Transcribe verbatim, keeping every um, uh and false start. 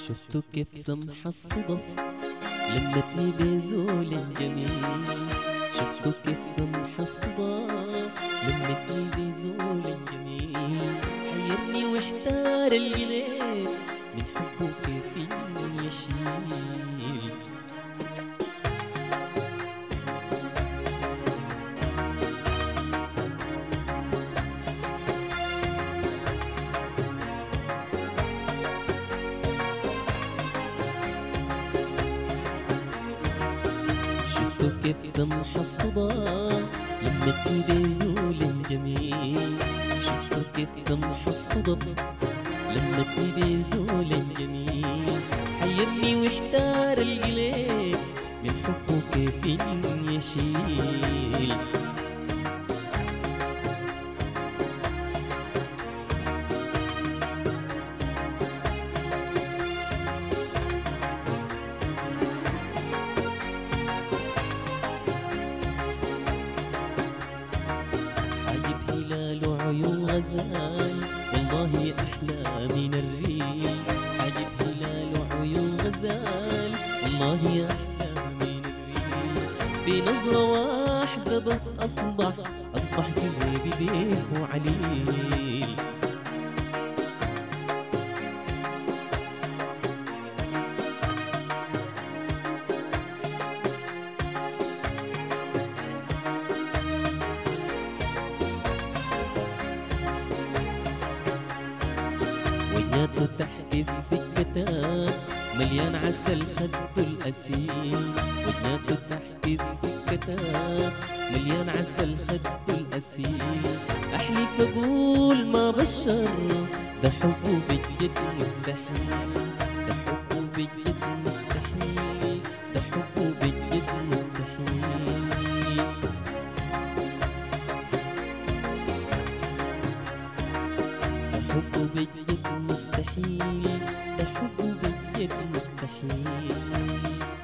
شفتوا كيف سمح الصدف لمتني بزول جميل. شفتوا كيف سمح الصدف لمتني بزول جميل. حيرني واحتار الليل من حبه كيف يشيل. كيف سمح الصدى لمتني بزول جميل. شفتوا كيف سمح الصدف لمتني بزول جميل. حيرني واحتار القلب من حبه كيف يشيل. عيون غزال والله أحلى من الريل. عجب هلال عيون غزال والله أحلى من الريل. بنظرة واحدة بس أصبح أصبح قلبي بيه وعليل. وجهته تحت السكتان مليان عسل خده الأسيل. وجهته تحت السكتان مليان عسل خده الأسيل. أحلف أقول ما بشر ده حبه بجد مستحيل. ده حبه بجد مستحيل. ده حبه بجد مستحيل. ده حبه بجد مستحيل. ده حبه بجد مستحيل.